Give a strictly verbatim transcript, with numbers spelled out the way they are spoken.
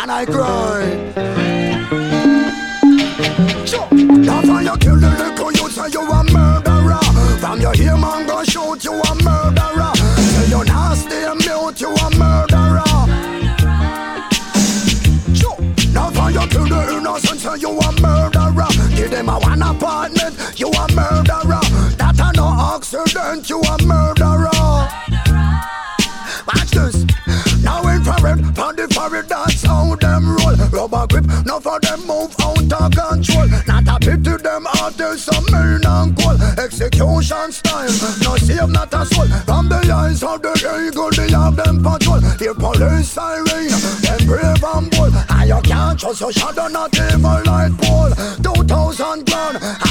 and I cry. Sure. That's why you kill the little youth, say you a murderer. From your ear man go shoot, you a murderer. Say you nasty and mute, you a murderer. Sure. That's why you kill the innocent, say you a murderer. Give them a one apartment, you a murderer. That a no accident, you a murderer. Watch this. Now infrared, on the forehead, that's how them roll. Rubber grip, now for them move out of control. Not a pity them artists, some mean and cold. Execution style, no save, not a soul. From the eyes of the eagle, they have them patrol. Their police siren, them brave and bold. And you can't trust your shadow, not even light pole. Two thousand grand,